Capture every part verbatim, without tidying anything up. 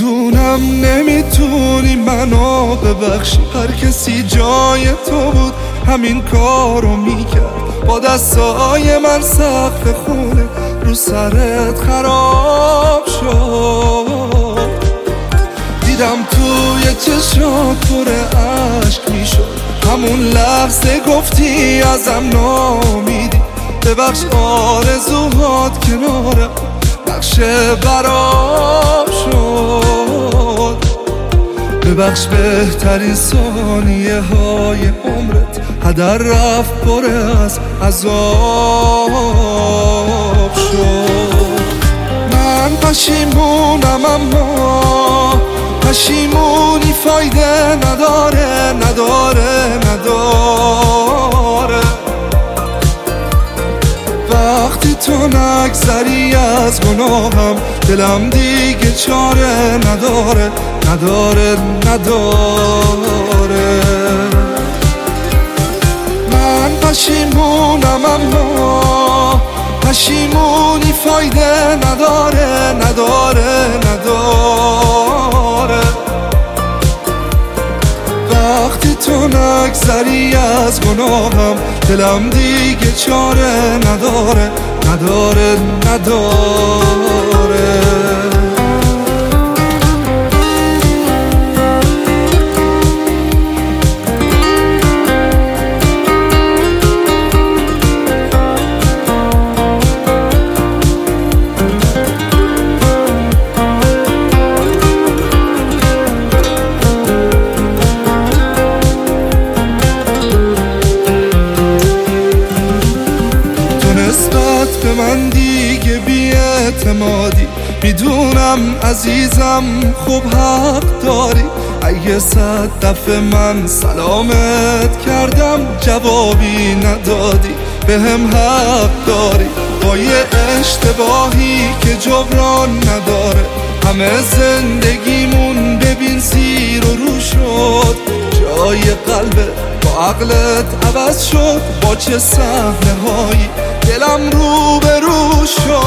میدونم نمیتونی منو ببخشی، هر کسی جای تو بود همین کارو میکرد. با دستای من سقف خونه رو سرت خراب شد. دیدم توی چشات پر عشق میشد، همون لحظه گفتی ازم نامیدی. ببخش آرزوهات کنارم نقشه برام شد. ببخش بهترین ثانیه های عمرت هدر رفت، پر از عذاب شد. من پشیمونم اما پشیمونی فایده نداره نداره نداره. وقتی تو نگذری از گناهم دلم دیگه چاره نداره نداره نداره. من پشیمونم اما پشیمونی فایده نداره نداره نداره. وقتی تو نگذری از گناهم دلم دیگه چاره نداره نداره نداره. به من دیگه بی‌اعتمادی، میدونم عزیزم خوب حق داری. اگه صد دفعه من سلامت کردم جوابی ندادی، به هم حق داری. با یه اشتباهی که جبران نداره همه زندگیمون ببین زیر و رو شد. جای قلبت با عقلت عوض شد، با چه صحنه هایی دلم رو به رو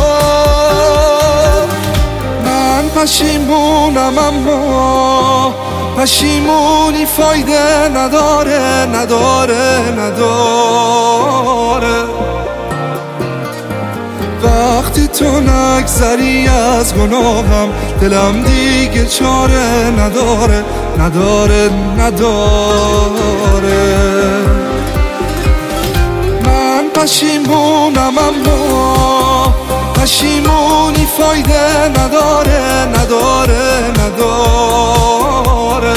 شد. من پشیمونم اما پشیمونی فایده نداره نداره نداره. وقتی تو نگذری از گناهم دلم دیگه چاره نداره نداره نداره. من پشیمونم اما پشیمونی فایده نداره نداره نداره.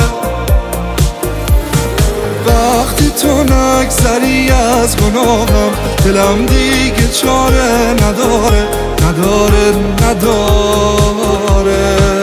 وقتی تو نگذری از گناهم دلم دیگه چاره نداره نداره نداره.